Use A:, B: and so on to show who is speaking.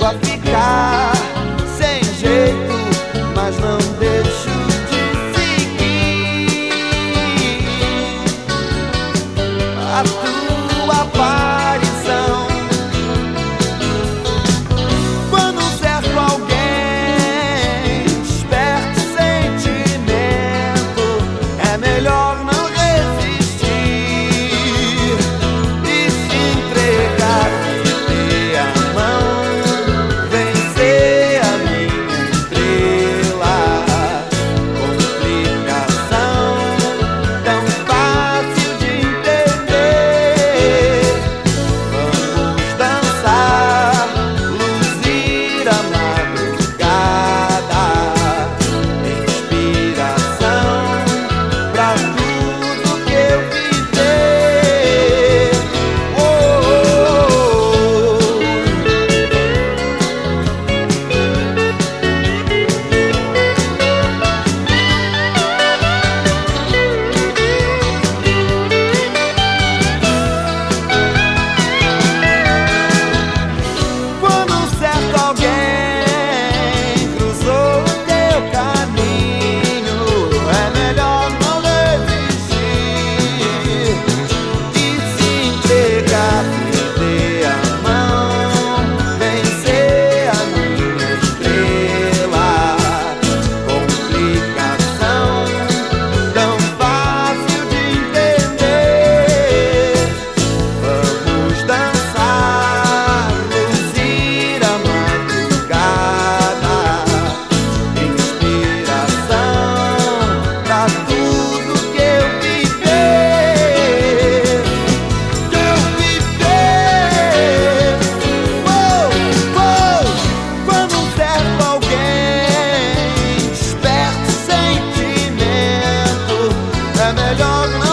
A: a ficar sem jeito, mas não deixo de seguir a tua aparição. Quando cerco alguém, desperto sentimento, é melhor não resistir e se entregar, perder a mão, vencer a minha estrela. Complicação tão fácil de entender. Vamos dançar, luzir a madrugada, inspiração pra tudo que eu viver. Oh, quando certo alguém cruzou o teu caminho, é melhor não resistir e se entregar, perder a mão, vencer a minha estrela. Complicação tão fácil de entender. Vamos dançar, luzir a madrugada, inspiração pra tudo que eu viver. Quando cerco alguém, desperto sentimento, é melhor não